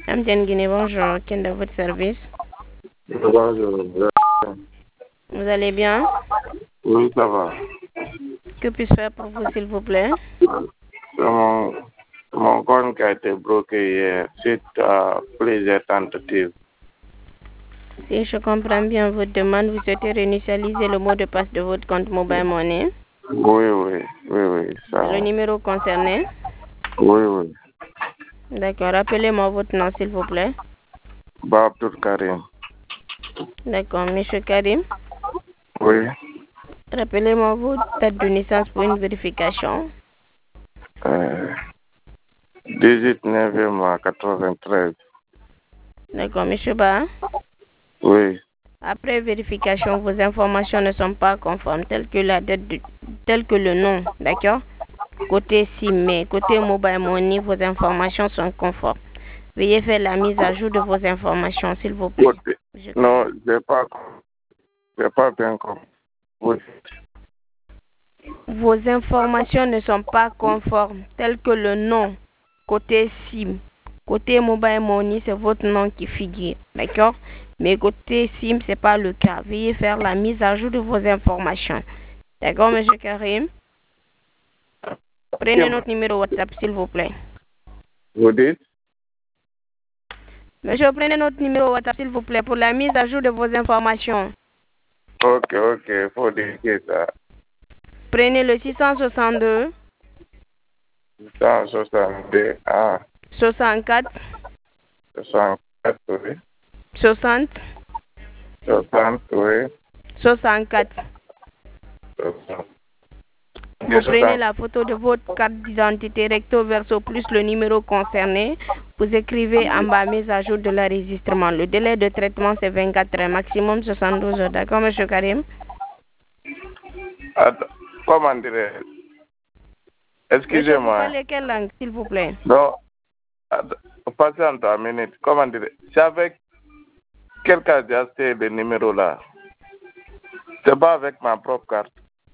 Amtienne Guinée, bonjour. Quel est votre service? Bonjour. Vous allez bien? Oui, ça va. Que puis-je faire pour vous, s'il vous plaît? C'est mon compte qui a été bloqué hier suite à plusieurs tentatives. Si je comprends bien votre demande, vous souhaitez réinitialiser le mot de passe de votre compte Mobile Money. Oui, ça Le va. numéro concerné? Oui. D'accord. Rappelez-moi votre nom, s'il vous plaît. Abdul Karim. D'accord. Monsieur Karim, Oui. rappelez-moi votre date de naissance pour une vérification. 18 novembre 93. D'accord. Monsieur Ba, Oui. après vérification, vos informations ne sont pas conformes, telles que la date tel que le nom, d'accord? Côté SIM, mais côté Mobile Money, vos informations sont conformes. Veuillez faire la mise à jour de vos informations, s'il vous plaît. Non, j'ai pas bien compris. Oui. Vos informations ne sont pas conformes, telles que le nom, côté SIM. Côté Mobile Money, c'est votre nom qui figure, d'accord? Mais côté SIM, c'est pas le cas. Veuillez faire la mise à jour de vos informations. D'accord, monsieur Karim? Prenez notre numéro WhatsApp, s'il vous plaît. Vous dites? Monsieur, prenez notre numéro WhatsApp, s'il vous plaît, pour la mise à jour de vos informations. Ok, faut dire ça. Prenez le 662 162 64 64, oui. 60 60, oui. 64. 60. Vous prenez la photo de votre carte d'identité recto verso plus le numéro concerné. Vous écrivez en bas mise à jour de l'enregistrement. Le délai de traitement, c'est 24 heures, maximum 72 heures. D'accord, monsieur Karim? Attends, comment dirais-je? Monsieur, vous Excusez-moi. parlez quelle langue, s'il vous plaît? Non, patiente une minute. Comment dirais-je? C'est avec quelqu'un qui a acheté le numéro là. C'est pas avec ma propre carte.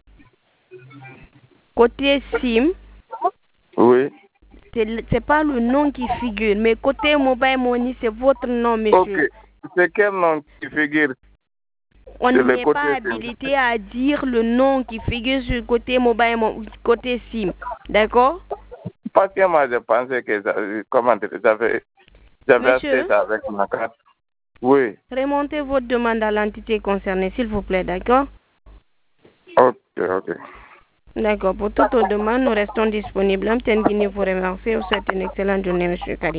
Côté SIM, Oui. c'est pas le nom qui figure, mais côté Mobile Money, c'est votre nom, monsieur. Ok. C'est quel nom qui figure? On sur le n'est côté pas SIM? habilité à dire le nom qui figure sur le côté Mobile côté SIM. D'accord? Parce que moi, je pensais que comment dire, j'avais acheté Monsieur, ça avec ma carte. Oui. remontez votre demande à l'entité concernée, s'il vous plaît, d'accord? Ok. D'accord. Pour toute autre demande, nous restons disponibles. Amtienne Guinée vous remercie. Vous souhaite une excellente journée, monsieur Karim.